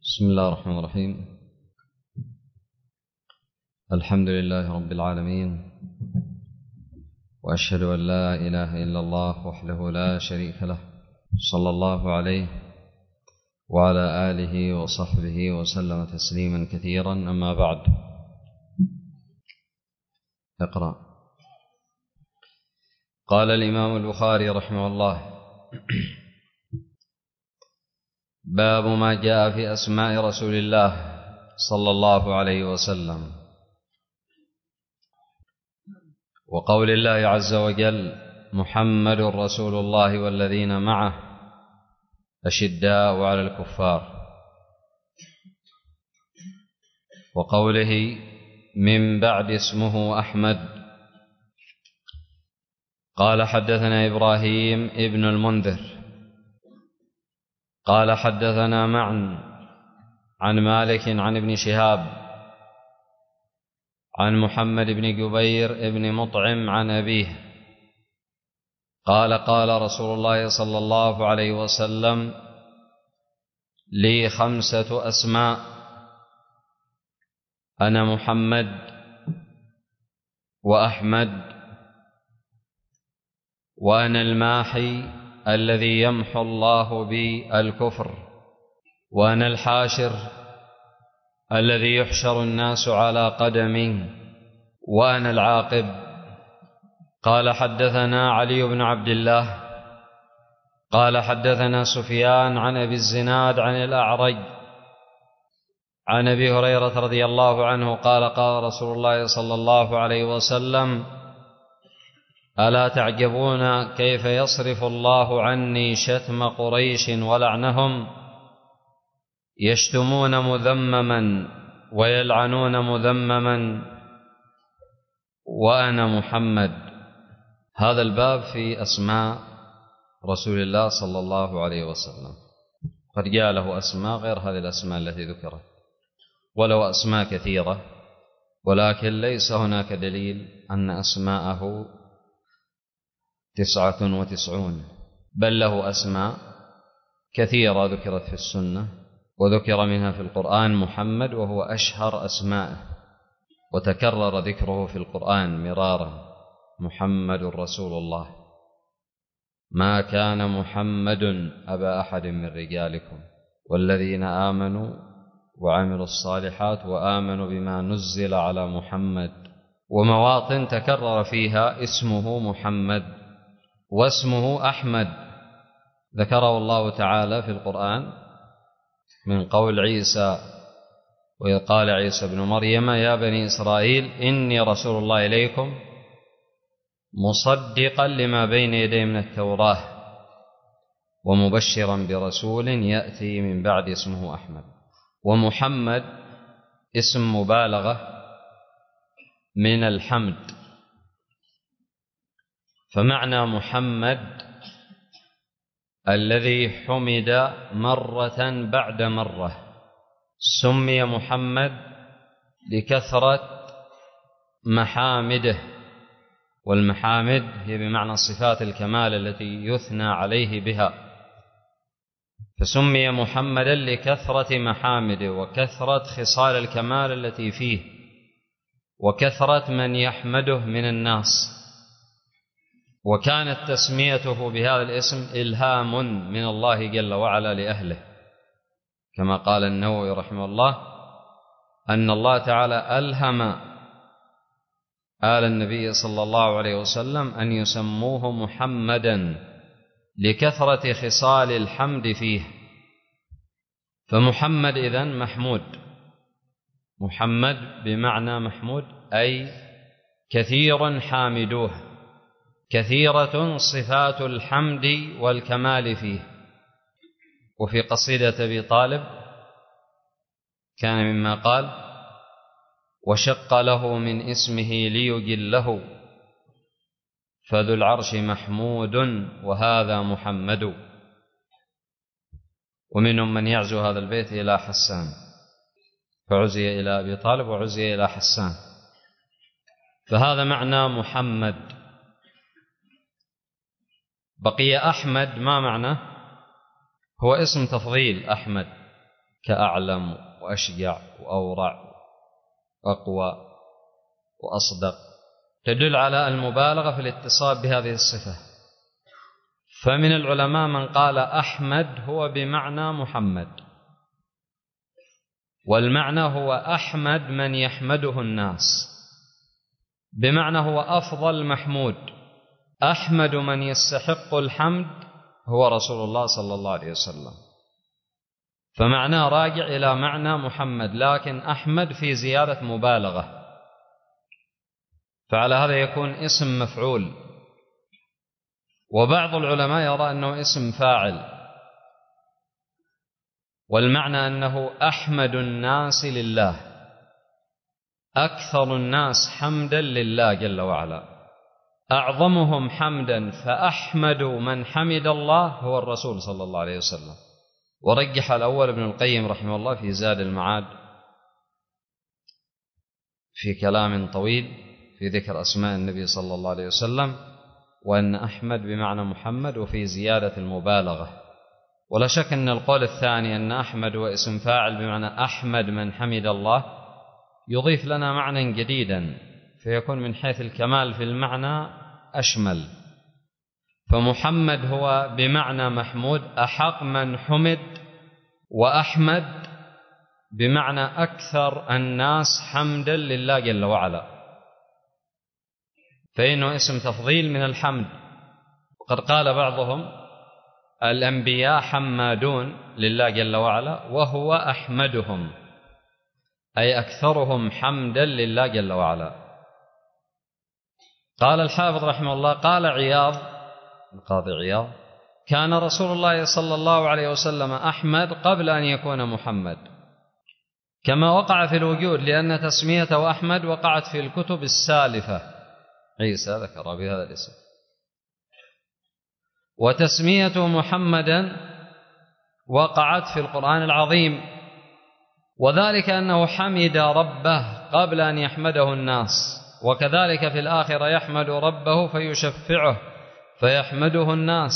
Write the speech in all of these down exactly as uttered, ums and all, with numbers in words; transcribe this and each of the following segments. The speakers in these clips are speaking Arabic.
بسم الله الرحمن الرحيم. الحمد لله رب العالمين، وأشهد أن لا إله إلا الله وحده لا شريك له، صلى الله عليه وعلى آله وصحبه وسلم تسليما كثيرا. أما بعد، اقرأ. قال الإمام البخاري رحمه الله: باب ما جاء في أسماء رسول الله صلى الله عليه وسلم، وقول الله عز وجل: محمد رسول الله والذين معه أشداء على الكفار، وقوله من بعد اسمه أحمد. قال حدثنا إبراهيم ابن المنذر قال حدثنا معن عن مالك عن ابن شهاب عن محمد بن جبير بن مطعم عن أبيه قال: قال رسول الله صلى الله عليه وسلم: لي خمسة أسماء: أنا محمد وأحمد وأنا الماحي الذي يمحو الله بي الكفر، وأنا الحاشر الذي يحشر الناس على قدمي، وأنا العاقب. قال حدثنا علي بن عبد الله قال حدثنا سفيان عن أبي الزناد عن الأعرج عن أبي هريرة رضي الله عنه قال: قال رسول الله صلى الله عليه وسلم: ألا تعجبون كيف يصرف الله عني شتم قريش ولعنهم، يشتمون مذمما ويلعنون مذمما، وأنا محمد. هذا الباب في أسماء رسول الله صلى الله عليه وسلم، قد جاء له أسماء غير هذه الأسماء التي ذكرت، ولو أسماء كثيرة، ولكن ليس هناك دليل أن أسماءه تسعة وتسعون، بل له أسماء كثيرة ذكرت في السنة، وذكر منها في القرآن محمد، وهو أشهر أسمائه، وتكرر ذكره في القرآن مرارا: محمد رسول الله، ما كان محمد أبا أحد من رجالكم، والذين آمنوا وعملوا الصالحات وآمنوا بما نزل على محمد. ومواطن تكرر فيها اسمه محمد واسمه أحمد، ذكره الله تعالى في القرآن من قول عيسى: وإذ قال عيسى ابن مريم يا بني إسرائيل إني رسول الله إليكم مصدقا لما بين يدي من التوراة ومبشرا برسول يأتي من بعد اسمه أحمد. ومحمد اسم مبالغة من الحمد، فمعنى محمد الذي حمد مرة بعد مرة. سمي محمد لكثرة محامده، والمحامد هي بمعنى صفات الكمال التي يثنى عليه بها، فسمي محمدا لكثرة محامده وكثرة خصال الكمال التي فيه وكثرة من يحمده من الناس. وكانت تسميته بهذا الاسم إلهام من الله جل وعلا لأهله، كما قال النووي رحمه الله أن الله تعالى ألهم آل النبي صلى الله عليه وسلم أن يسموه محمدا لكثرة خصال الحمد فيه. فمحمد إذن محمود، محمد بمعنى محمود، أي كثير حامدوه، كثيرة صفات الحمد والكمال فيه. وفي قصيدة أبي طالب كان مما قال: وشق له من اسمه ليجله، فذو العرش محمود وهذا محمد. ومنهم من يعزو هذا البيت إلى حسان، فعزي إلى أبي طالب وعزي إلى حسان، فهذا معنى محمد. بقي أحمد، ما معنى؟ هو اسم تفضيل أحمد، كأعلم وأشجع وأورع وأقوى وأصدق، تدل على المبالغة في الاتصاف بهذه الصفة. فمن العلماء من قال أحمد هو بمعنى محمد، والمعنى هو أحمد من يحمده الناس، بمعنى هو أفضل محمود. أحمد من يستحق الحمد هو رسول الله صلى الله عليه وسلم، فمعناه راجع إلى معنى محمد، لكن أحمد في زيادة مبالغة، فعلى هذا يكون اسم مفعول. وبعض العلماء يرى أنه اسم فاعل، والمعنى أنه أحمد الناس لله، أكثر الناس حمدا لله جل وعلا، أعظمهم حمدا، فأحمد من حمد الله هو الرسول صلى الله عليه وسلم. ورجح الأول ابن القيم رحمه الله في زاد المعاد في كلام طويل في ذكر أسماء النبي صلى الله عليه وسلم، وأن أحمد بمعنى محمد، وفي زيادة المبالغة. ولا شك أن القول الثاني أن أحمد هو اسم فاعل بمعنى أحمد من حمد الله يضيف لنا معنى جديدا، فيكون من حيث الكمال في المعنى أشمل. فمحمد هو بمعنى محمود، أحق من حمد، وأحمد بمعنى أكثر الناس حمدا لله جل وعلا، فإنه اسم تفضيل من الحمد. وقد قال بعضهم الأنبياء حمادون لله جل وعلا، وهو أحمدهم، أي أكثرهم حمدا لله جل وعلا. قال الحافظ رحمه الله، قال عياض القاضي عياض: كان رسول الله صلى الله عليه وسلم أحمد قبل أن يكون محمد، كما وقع في الوجود، لأن تسميته أحمد وقعت في الكتب السالفة، عيسى ذكر بهذا الاسم، وتسميته محمدا وقعت في القرآن العظيم، وذلك أنه حمد ربه قبل أن يحمده الناس، وكذلك في الآخرة يحمد ربه فيشفعه فيحمده الناس.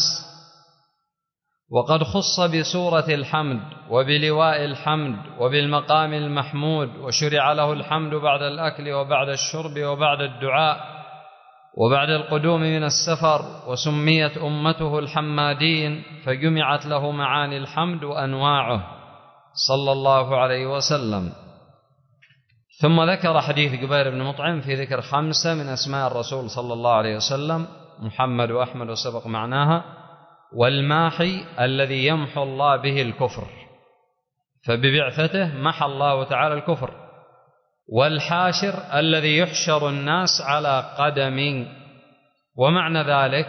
وقد خص بسورة الحمد وبلواء الحمد وبالمقام المحمود، وشرع له الحمد بعد الأكل وبعد الشرب وبعد الدعاء وبعد القدوم من السفر، وسميت أمته الحمادين، فجمعت له معاني الحمد وأنواعه صلى الله عليه وسلم. ثم ذكر حديث جبير بن مطعم في ذكر خمسة من أسماء الرسول صلى الله عليه وسلم: محمد وأحمد وسبق معناها، والماحي الذي يمحو الله به الكفر، فببعثته محى الله تعالى الكفر، والحاشر الذي يحشر الناس على قدم. ومعنى ذلك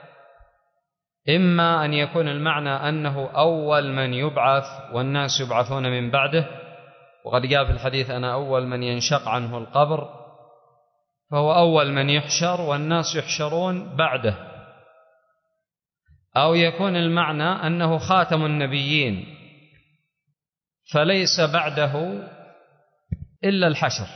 إما أن يكون المعنى أنه أول من يبعث والناس يبعثون من بعده، وقد جاء في الحديث: أنا أول من ينشق عنه القبر، فهو أول من يحشر والناس يحشرون بعده. أو يكون المعنى أنه خاتم النبيين، فليس بعده إلا الحشر،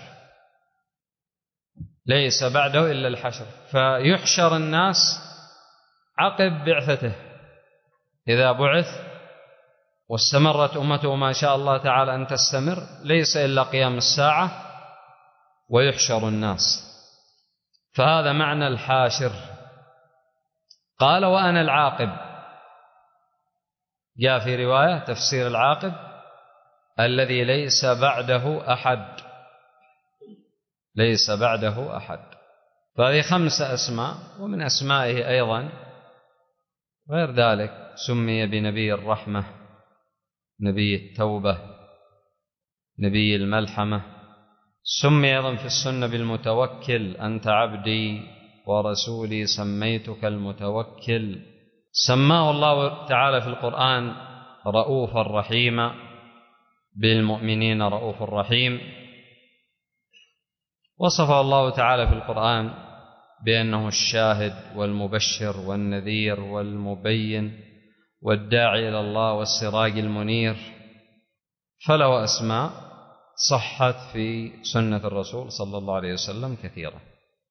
ليس بعده إلا الحشر، فيحشر الناس عقب بعثته، إذا بعث واستمرت أمته ما شاء الله تعالى أن تستمر، ليس إلا قيام الساعة ويحشر الناس، فهذا معنى الحاشر. قال: وأنا العاقب. جاء في رواية تفسير العاقب: الذي ليس بعده أحد، ليس بعده أحد. فهذه خمسة أسماء، ومن أسمائه أيضا غير ذلك سمي بنبي الرحمة، نبي التوبة، نبي الملحمة، سمي أيضا في السنة بالمتوكل: أنت عبدي ورسولي سميتك المتوكل. سماه الله تعالى في القرآن رؤوفا رحيما، بالمؤمنين رؤوف رحيم. وصفه الله تعالى في القرآن بأنه الشاهد والمبشر والنذير والمبين والداعي إلى الله والسراج المنير، فله أسماء صحت في سنة الرسول صلى الله عليه وسلم كثيرة.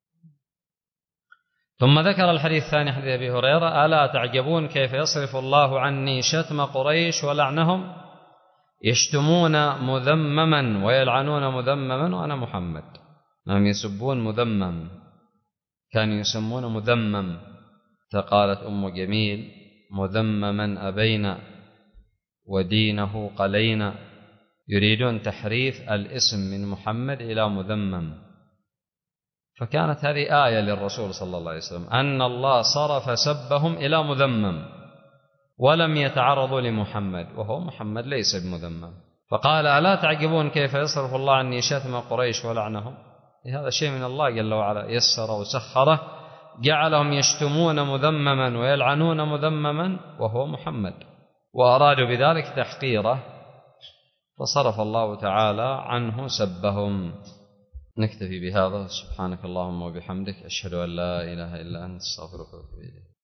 ثم ذكر الحديث الثاني، حديث أبي هريرة: ألا تعجبون كيف يصرف الله عني شتم قريش ولعنهم يشتمون مذمما ويلعنون مذمما وأنا محمد. هم يسبون مذمم، كانوا يسمون مذمم. فقالت أم جميل: مذمما أبينا ودينه قلينا. يريدون تحريف الاسم من محمد إلى مذمم. فكانت هذه آية للرسول صلى الله عليه وسلم أن الله صرف سبهم إلى مذمم ولم يتعرضوا لمحمد، وهو محمد ليس بمذمم. فقال: ألا تعجبون كيف يصرف الله عني شتم قريش ولعنهم؟ هذا شيء من الله جل وعلا، يسر وسخره، جعلهم يشتمون مذمما ويلعنون مذمما وهو محمد، وأرادوا بذلك تحقيره، فصرف الله تعالى عنه سبهم. نكتفي بهذا. سبحانك اللهم وبحمدك، أشهد أن لا إله إلا أنت، استغفرك وأتوب إليك.